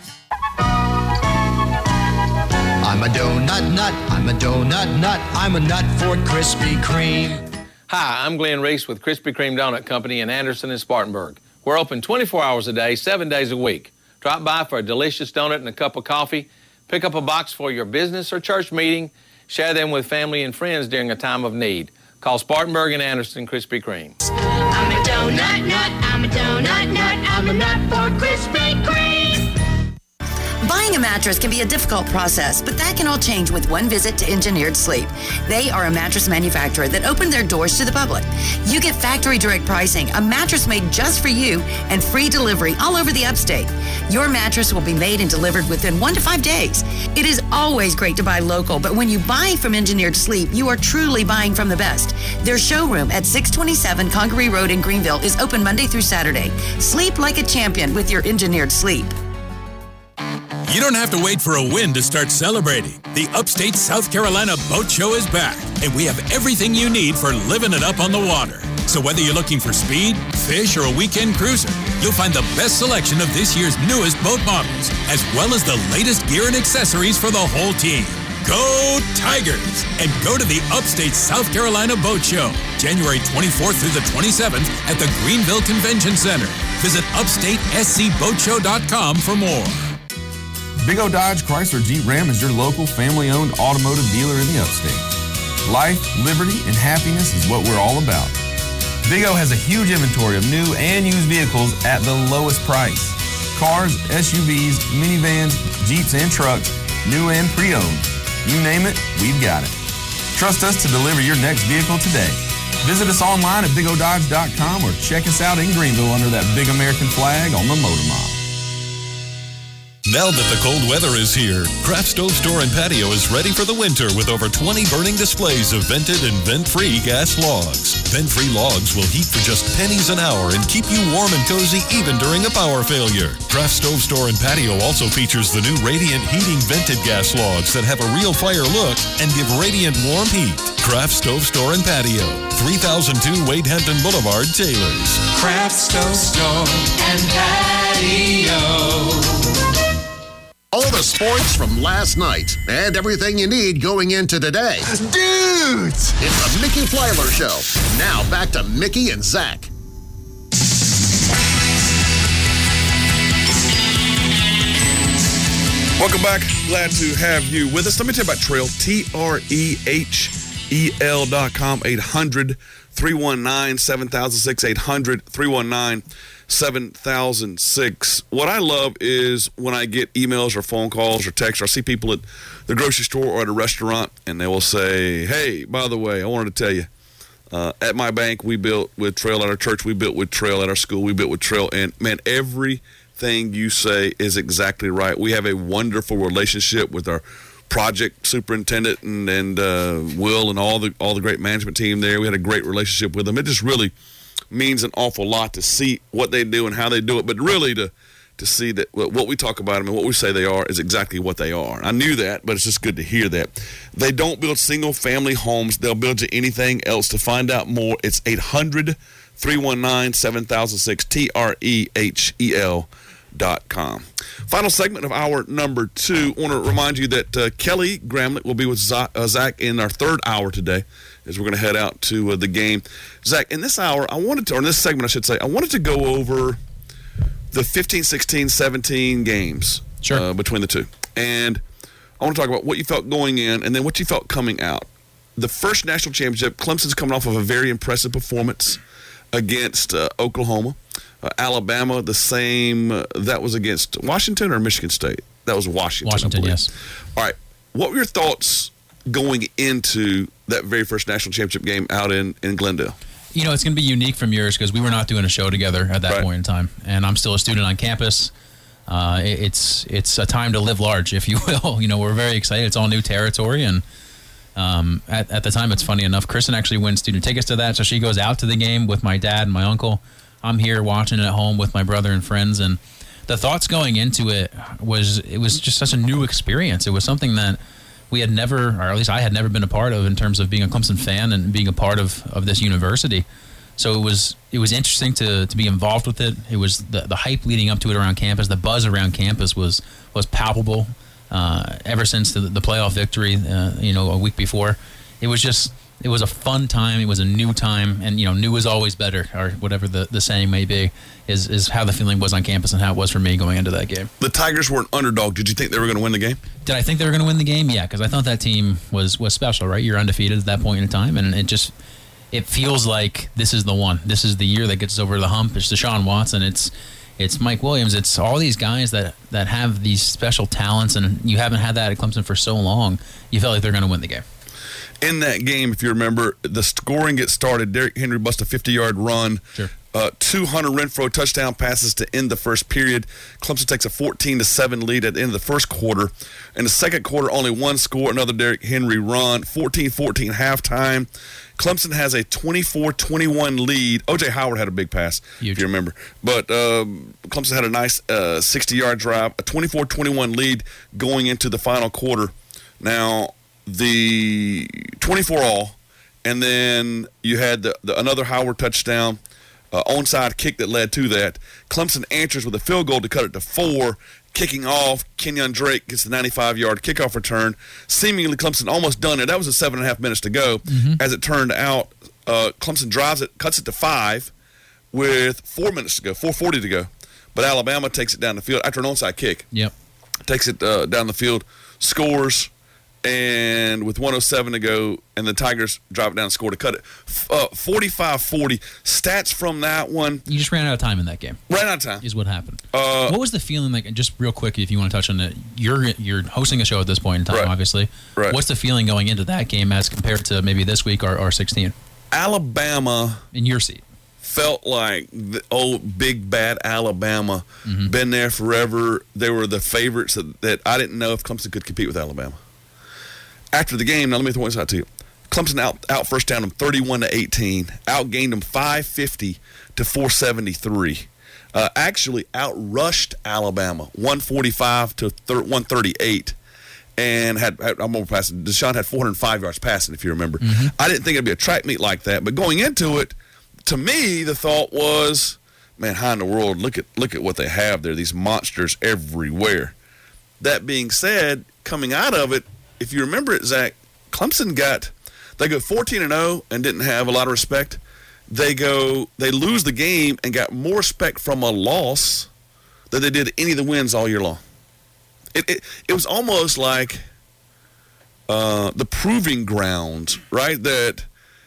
I'm a donut nut, I'm a donut nut, I'm a nut for Krispy Kreme. Hi, I'm Glenn Reese with Krispy Kreme Donut Company in Anderson and Spartanburg. We're open 24 hours a day, 7 days a week. Drop by for a delicious donut and a cup of coffee. Pick up a box for your business or church meeting. Share them with family and friends during a time of need. Call Spartanburg and Anderson Krispy Kreme. I'm a donut nut, I'm a donut nut, I'm a nut for Krispy Kreme. Buying a mattress can be a difficult process, but that can all change with one visit to Engineered Sleep. They are a mattress manufacturer that opened their doors to the public. You get factory direct pricing, a mattress made just for you, and free delivery all over the upstate. Your mattress will be made and delivered within 1 to 5 days. It is always great to buy local, but when you buy from Engineered Sleep, you are truly buying from the best. Their showroom at 627 Congaree Road in Greenville is open Monday through Saturday. Sleep like a champion with your Engineered Sleep. You don't have to wait for a win to start celebrating. The Upstate South Carolina Boat Show is back, and we have everything you need for living it up on the water. So whether you're looking for speed, fish, or a weekend cruiser, you'll find the best selection of this year's newest boat models, as well as the latest gear and accessories for the whole team. Go Tigers! And go to the Upstate South Carolina Boat Show, January 24th through the 27th at the Greenville Convention Center. Visit upstatescboatshow.com for more. Big O Dodge Chrysler Jeep Ram is your local family-owned automotive dealer in the upstate. Life, liberty, and happiness is what we're all about. Big O has a huge inventory of new and used vehicles at the lowest price. Cars, SUVs, minivans, Jeeps, and trucks, new and pre-owned. You name it, we've got it. Trust us to deliver your next vehicle today. Visit us online at bigododge.com or check us out in Greenville under that big American flag on the Motor Mile. Now that the cold weather is here, Craft Stove Store and Patio is ready for the winter with over 20 burning displays of vented and vent-free gas logs. Vent-free logs will heat for just pennies an hour and keep you warm and cozy even during a power failure. Craft Stove Store and Patio also features the new Radiant Heating vented gas logs that have a real fire look and give radiant warm heat. Craft Stove Store and Patio, 3002 Wade Hampton Boulevard, Taylors. Craft Stove Store and Patio. All the sports from last night and everything you need going into today. Dudes! It's the Mickey Plyler Show. Now back to Mickey and Zach. Welcome back. Glad to have you with us. Let me tell you about Trail, TREHEL.com, 800-319-7006, 800-319-7006. What I love is when I get emails or phone calls or texts, or I see people at the grocery store or at a restaurant, and they will say, hey, by the way, I wanted to tell you, at my bank, we built with Trail. At our church, we built with Trail. At our school, we built with Trail. And, man, everything you say is exactly right. We have a wonderful relationship with our project superintendent and Will and all the great management team there. We had a great relationship with them. It just really means an awful lot to see what they do and how they do it, but really to see that what we talk about them and what we say they are is exactly what they are. I knew that, but it's just good to hear that. They don't build single-family homes. They'll build you anything else. To find out more, it's 800-319-7006, TREHEL.com. Final segment of hour number 2. I want to remind you that Kelly Gramlich will be with Zach in our third hour today as we're going to head out to the game. Zach, in this hour, or in this segment, I should say, I wanted to go over the 15, 16, 17 games between the two. And I want to talk about what you felt going in and then what you felt coming out. The first national championship, Clemson's coming off of a very impressive performance against Oklahoma. Alabama, the same. That was against Washington or Michigan State? That was Washington. Washington, yes. All right. What were your thoughts going into that very first national championship game out in Glendale? You know, it's going to be unique from yours because we were not doing a show together at that point in time. And I'm still a student on campus. It's a time to live large, if you will. You know, we're very excited. It's all new territory. And at the time, it's funny enough, Kristen actually wins student tickets to that. So she goes out to the game with my dad and my uncle. I'm here watching it at home with my brother and friends. And the thoughts going into it was just such a new experience. It was something that we had never, or at least I had never been a part of in terms of being a Clemson fan and being a part of this university. So it was interesting to be involved with it. It was the hype leading up to it around campus. The buzz around campus was palpable ever since the playoff victory, a week before. It was a fun time. It was a new time, and new is always better, or whatever the saying may be, is how the feeling was on campus and how it was for me going into that game. The Tigers were an underdog. Did you think they were going to win the game? Did I think they were going to win the game? Yeah, because I thought that team was special, right? You're undefeated at that point in time, and it feels like this is the one. This is the year that gets us over the hump. It's Deshaun Watson. It's Mike Williams. It's all these guys that have these special talents, and you haven't had that at Clemson for so long. You felt like they're going to win the game. In that game, if you remember, the scoring gets started. Derrick Henry busts a 50-yard run. Sure. 200 Renfro touchdown passes to end the first period. Clemson takes a 14-7 lead at the end of the first quarter. In the second quarter, only one score, another Derrick Henry run, 14-14 halftime. Clemson has a 24-21 lead. O.J. Howard had a big pass, if you remember. But Clemson had a nice 60-yard drive, a 24-21 lead going into the final quarter. Now, the 24-all, and then you had another Howard touchdown, onside kick that led to that. Clemson answers with a field goal to cut it to 4. Kicking off, Kenyon Drake gets the 95-yard kickoff return. Seemingly, Clemson almost done it. That was 7.5 minutes to go. As it turned out, Clemson drives it, cuts it to 5 with 4 minutes to go, 4:40 to go. But Alabama takes it down the field after an onside kick. Yep. Takes it down the field, scores, and with 1:07 to go, and the Tigers drive it down and score to cut it 45-40. Stats from that one. You just ran out of time in that game. Ran out of time. Is what happened. What was the feeling like, just real quick, if you want to touch on it, you're hosting a show at this point in time, obviously. Right. What's the feeling going into that game as compared to maybe this week or 16? Alabama. In your seat. Felt like the old big bad Alabama. Been there forever. They were the favorites that I didn't know if Clemson could compete with Alabama. After the game, now let me throw this out to you. Clemson out first down them 31-18, outgained them 550 to 473. Actually outrushed Alabama 145 to 138, and I'm over passing. Deshaun had 405 yards passing, if you remember. I didn't think it'd be a track meet like that, but going into it, to me, the thought was, man, how in the world? Look at what they have there. These monsters everywhere. That being said, coming out of it, if you remember it, Zach, Clemson they go 14-0 and didn't have a lot of respect. They lose the game and got more respect from a loss than they did any of the wins all year long. It was almost like the proving ground, right? That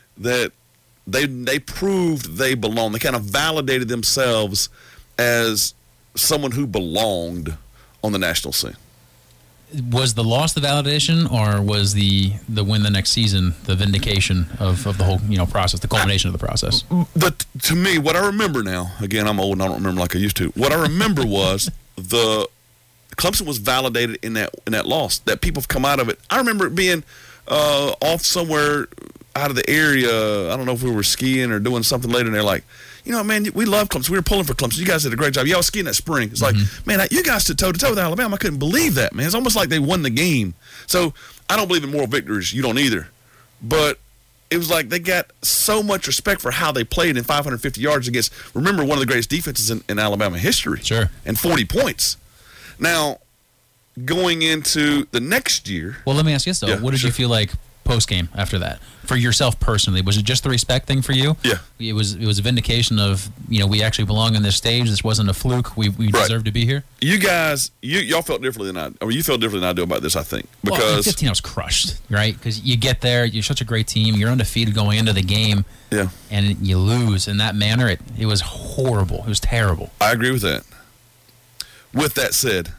they proved they belong. They kind of validated themselves as someone who belonged on the national scene. Was the loss the validation, or was the win the next season the vindication of the whole process, the culmination of the process? But to me, what I remember now, again, I'm old and I don't remember like I used to. What I remember was the Clemson was validated in that loss. That people have come out of it. I remember it being off somewhere out of the area. I don't know if we were skiing or doing something later, and they're like, man, we love Clemson. We were pulling for Clemson. You guys did a great job. Y'all skiing that spring. It's like, man, you guys stood toe-to-toe with Alabama. I couldn't believe that, man. It's almost like they won the game. So I don't believe in moral victories. You don't either. But it was like they got so much respect for how they played in 550 yards against, remember, one of the greatest defenses in Alabama history. Sure. And 40 points. Now, going into the next year. Well, let me ask you this, though. What did you feel like post game after that for yourself personally? Was it just the respect thing for you? Yeah. It was a vindication of, we actually belong on this stage. This wasn't a fluke. We deserve to be here. You guys, y'all felt differently than you felt differently than I do about this, I think. Because 15, I was crushed, right? Because you get there, you're such a great team, you're undefeated going into the game, and you lose in that manner. It was horrible. It was terrible. I agree with that. With that said,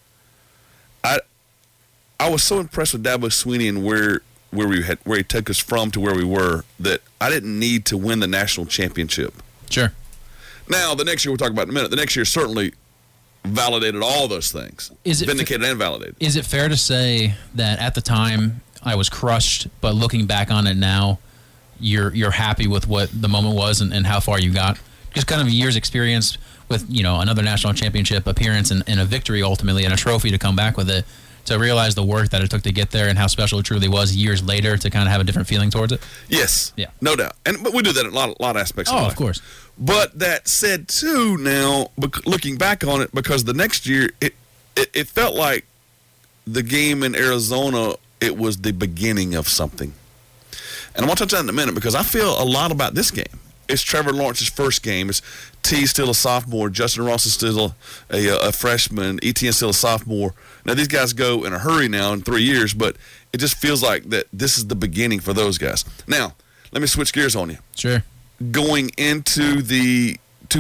I was so impressed with Dabo Swinney and where he took us from to where we were that I didn't need to win the national championship. Sure. Now, the next year we'll talk about in a minute. The next year certainly validated all those things. Vindicated and validated. Is it fair to say that at the time I was crushed, but looking back on it now, you're happy with what the moment was and how far you got? Just kind of a year's experience with, another national championship appearance and a victory ultimately and a trophy to come back with it, to realize the work that it took to get there and how special it truly was years later to kind of have a different feeling towards it? Yes. Yeah. No doubt. But we do that in a lot of aspects of life. Of course. But that said, too, now, looking back on it, because the next year, it felt like the game in Arizona, it was the beginning of something. And I want to touch on that in a minute because I feel a lot about this game. It's Trevor Lawrence's first game. It's T still a sophomore. Justin Ross is still a freshman. Etienne's still a sophomore. Now, these guys go in a hurry now in 3 years, but it just feels like that this is the beginning for those guys. Now, let me switch gears on you. Sure. Going into the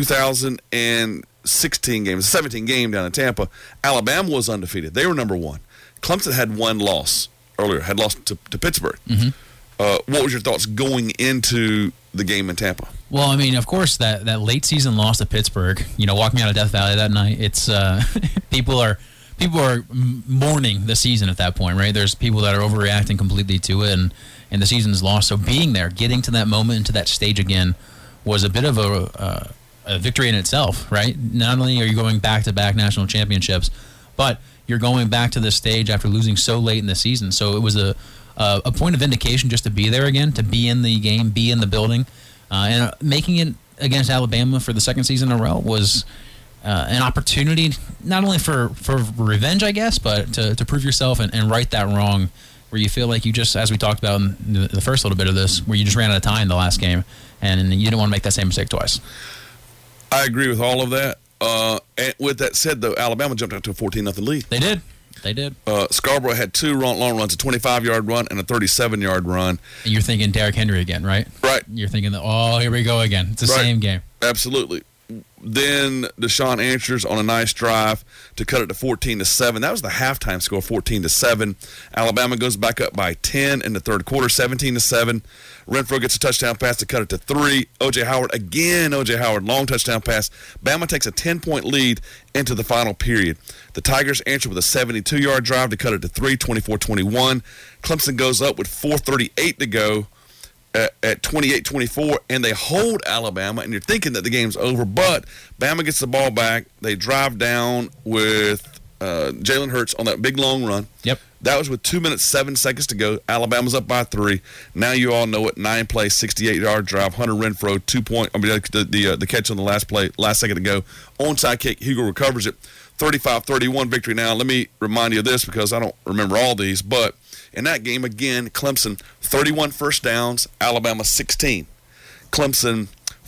2016 game, the 17 game down in Tampa, Alabama was undefeated. They were number one. Clemson had one loss earlier, had lost to Pittsburgh. Mm-hmm. What was your thoughts going into the game in Tampa? Well, I mean, of course, that late season loss to Pittsburgh, walked me out of Death Valley that night. It's people are mourning the season at that point, right? There's people that are overreacting completely to it, and the season's lost. So being there, getting to that moment, into that stage again, was a bit of a victory in itself, right? Not only are you going back-to-back national championships, but you're going back to this stage after losing so late in the season. So it was a point of vindication just to be there again, to be in the game, be in the building, and making it against Alabama for the second season in a row was an opportunity not only for revenge, I guess, but to prove yourself and right that wrong where you feel like you just, as we talked about in the first little bit of this, where you just ran out of time the last game and you didn't want to make that same mistake twice. I agree with all of that. And with that said, though, Alabama jumped out to a 14-0 lead. They did. They did. Scarborough had two long runs, a 25-yard run and a 37-yard run. And you're thinking Derrick Henry again, right? Right. You're thinking here we go again. It's the same game. Absolutely. Then Deshaun answers on a nice drive to cut it to 14-7. That was the halftime score, 14-7. Alabama goes back up by 10 in the third quarter, 17-7. Renfro gets a touchdown pass to cut it to 3. O.J. Howard, long touchdown pass. Bama takes a 10-point lead into the final period. The Tigers answer with a 72-yard drive to cut it to 3, 24-21. Clemson goes up with 4:38 to go at 28-24, and they hold Alabama, and you're thinking that the game's over, but Bama gets the ball back. They drive down with Jalen Hurts on that big long run. Yep. That was with 2 minutes, 7 seconds to go. Alabama's up by 3. Now you all know it. 9-play, 68-yard drive. Hunter Renfro, 2-point. The catch on the last play, last second to go. Onside kick. Hugo recovers it. 35-31 victory. Now let me remind you of this because I don't remember all these, but in that game again, Clemson 31 first downs. Alabama 16. Clemson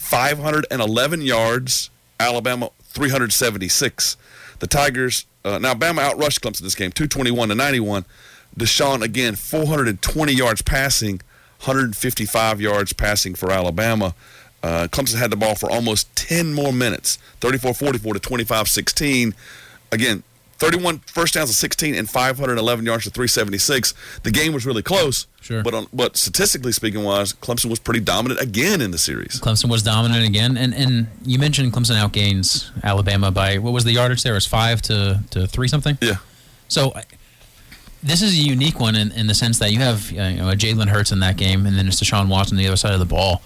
511 yards. Alabama 376. The Tigers. Now, Bama outrushed Clemson this game, 221-91. Deshaun, again, 420 yards passing, 155 yards passing for Alabama. Clemson had the ball for almost 10 more minutes, 34-44 to 25-16. Again, 31 first downs to 16 and 511 yards to 376. The game was really close. Sure. But statistically speaking wise, Clemson was pretty dominant again in the series. Clemson was dominant again. And you mentioned Clemson outgains Alabama by, what was the yardage there? It was 5 to 3 something? Yeah. So this is a unique one in the sense that you have a Jalen Hurts in that game, and then it's Deshaun Watson on the other side of the ball.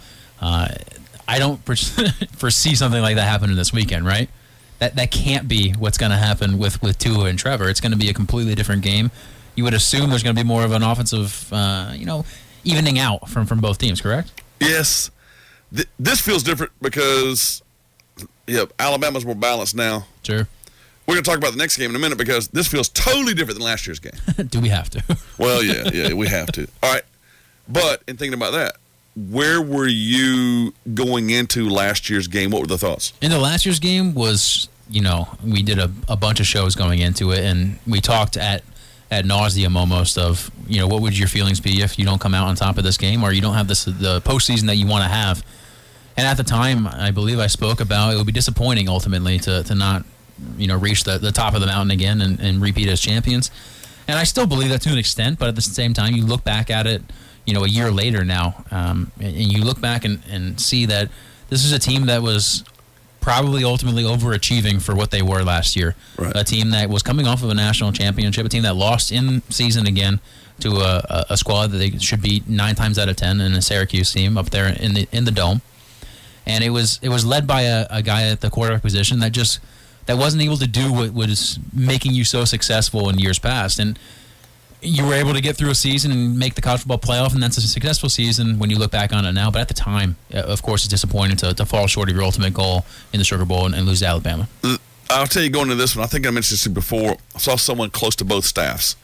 I don't foresee something like that happening this weekend, right? That can't be what's going to happen with Tua and Trevor. It's going to be a completely different game. You would assume there's going to be more of an offensive, evening out from both teams, correct? Yes. This feels different because, Alabama's more balanced now. Sure. We're going to talk about the next game in a minute because this feels totally different than last year's game. Do we have to? Well, yeah, we have to. All right. But in thinking about that, where were you going into last year's game? What were the thoughts? Into last year's game was, we did a bunch of shows going into it, and we talked at nauseum almost of, what would your feelings be if you don't come out on top of this game, or you don't have the postseason that you want to have. And at the time, I believe I spoke about it would be disappointing ultimately to not, reach the top of the mountain again and repeat as champions. And I still believe that to an extent, but at the same time, you look back at it, a year later now, and you look back and see that this is a team that was probably ultimately overachieving for what they were last year. Right. A team that was coming off of a national championship, a team that lost in season again to a squad that they should beat 9 times out of 10, and a Syracuse team up there in the Dome. And it was led by a guy at the quarterback position that wasn't able to do what was making you so successful in years past. And you were able to get through a season and make the college football playoff, and that's a successful season when you look back on it now. But at the time, of course, it's disappointing to fall short of your ultimate goal in the Sugar Bowl and lose to Alabama. I'll tell you, going into this one, I think I mentioned this before. I saw someone close to both staffs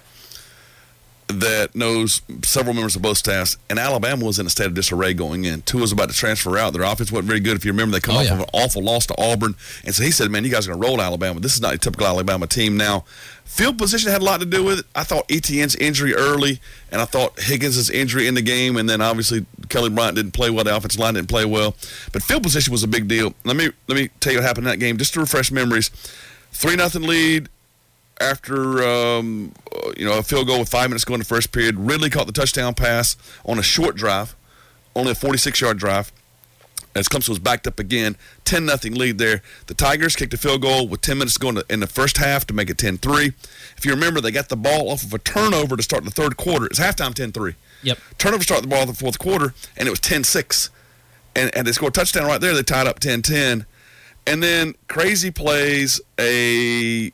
that knows several members of both staffs, and Alabama was in a state of disarray going in. Tua was about to transfer out. Their offense wasn't very good. If you remember, they come off of an awful loss to Auburn. And so he said, man, you guys are going to roll Alabama. This is not a typical Alabama team. Now, field position had a lot to do with it. I thought Etienne's injury early, and I thought Higgins' injury in the game, and then obviously Kelly Bryant didn't play well. The offensive line didn't play well. But field position was a big deal. Let me tell you what happened in that game, just to refresh memories. 3-0 lead. After a field goal with 5 minutes to go in the first period, Ridley caught the touchdown pass on a short drive, only a 46-yard drive, as Clemson was backed up again. 10-0 lead there. The Tigers kicked a field goal with 10 minutes to go in the first half to make it 10-3. If you remember, they got the ball off of a turnover to start the third quarter. It's halftime 10-3. Yep. Turnover to start the ball in the fourth quarter, and it was 10-6. And they scored a touchdown right there. They tied up 10-10. And then crazy plays, a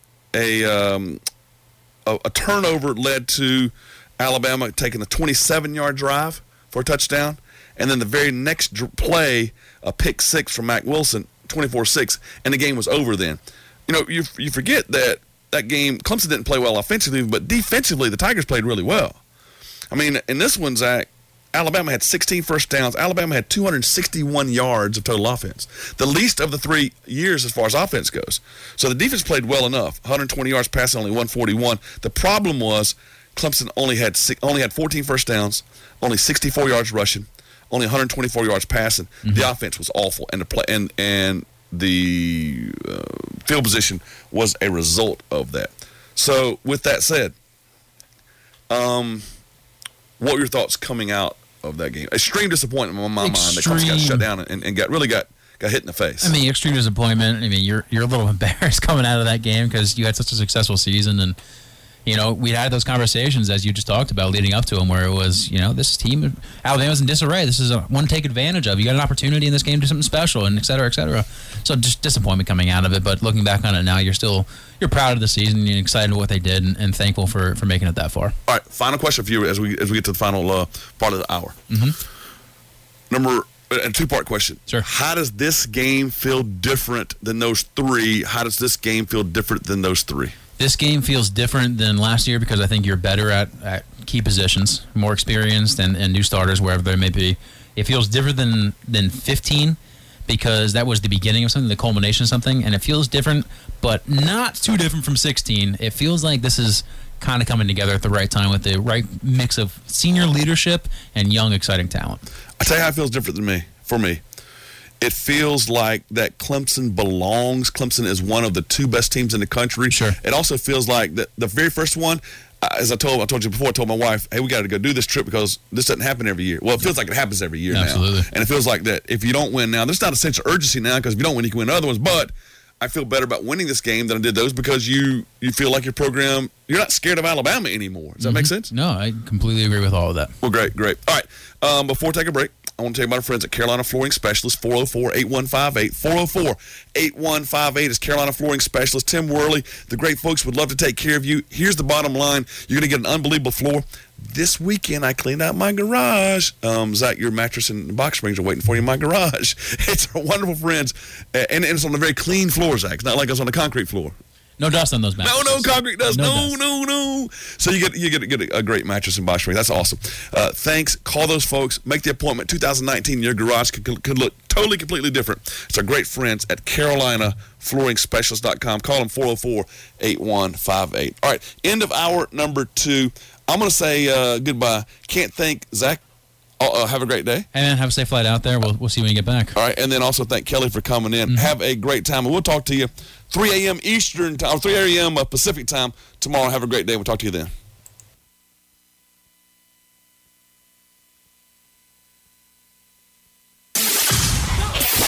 turnover led to Alabama taking a 27-yard drive for a touchdown, and then the very next play, a pick six from Mack Wilson, 24-6, and the game was over then. You forget that game, Clemson didn't play well offensively, but defensively the Tigers played really well. I mean, in this one, Zach, Alabama had 16 first downs. Alabama had 261 yards of total offense, the least of the 3 years as far as offense goes. So the defense played well enough, 120 yards passing, only 141. The problem was Clemson only had 14 first downs, only 64 yards rushing, only 124 yards passing. Mm-hmm. The offense was awful, and the field position was a result of that. So with that said, what were your thoughts coming out of that game? Extreme disappointment in my mind that Clemson got shut down and got hit in the face. I mean, extreme disappointment. I mean, you're a little embarrassed coming out of that game because you had such a successful season, and we had those conversations as you just talked about leading up to them, where it was, this team, Alabama's in disarray. This is one to take advantage of. You got an opportunity in this game to do something special, and et cetera, et cetera. So just disappointment coming out of it. But looking back on it now, you're proud of the season, and excited with what they did, and thankful for making it that far. All right, final question for you as we get to the final part of the hour. Mm-hmm. A two-part question. Sure. How does this game feel different than those three? How does this game feel different than those three? This game feels different than last year because I think you're better at key positions, more experienced, and new starters wherever they may be. It feels different than 15 because that was the beginning of something, the culmination of something, and it feels different, but not too different from 16. It feels like this is kind of coming together at the right time with the right mix of senior leadership and young, exciting talent. I'll tell you how it feels different for me. It feels like that Clemson belongs. Clemson is one of the 2 best teams in the country. Sure. It also feels like the very first one, as I told you before, I told my wife, hey, we got to go do this trip because this doesn't happen every year. Well, it feels like it happens every year Absolutely. now. And it feels like that if you don't win now, there's not a sense of urgency now because if you don't win, you can win other ones. But I feel better about winning this game than I did those because you feel like your program, you're not scared of Alabama anymore. Does that make sense? No, I completely agree with all of that. Well, great. All right. Before we take a break, I want to tell you about our friends at Carolina Flooring Specialist, 404-8158. 404-8158 is Carolina Flooring Specialist. Tim Worley, the great folks would love to take care of you. Here's the bottom line. You're going to get an unbelievable floor. This weekend, I cleaned out my garage. Zach, your mattress and box springs are waiting for you in my garage. It's our wonderful friends, and it's on a very clean floor, Zach. It's not like it's on a concrete floor. No dust on those mattresses. No concrete dust. No No. So you get a great mattress in Bosch Spring. That's awesome. Thanks. Call those folks. Make the appointment. 2019, your garage could look totally, completely different. It's our great friends at CarolinaFlooringSpecialist.com. Call them 404-8158. All right, end of hour number 2. I'm going to say goodbye. Can't thank Zach. Have a great day. Hey, man, have a safe flight out there. We'll see you when you get back. All right, and then also thank Kelly for coming in. Have a great time, and we'll talk to you 3 a.m. Eastern time, or 3 a.m. Pacific time tomorrow. Have a great day. We'll talk to you then.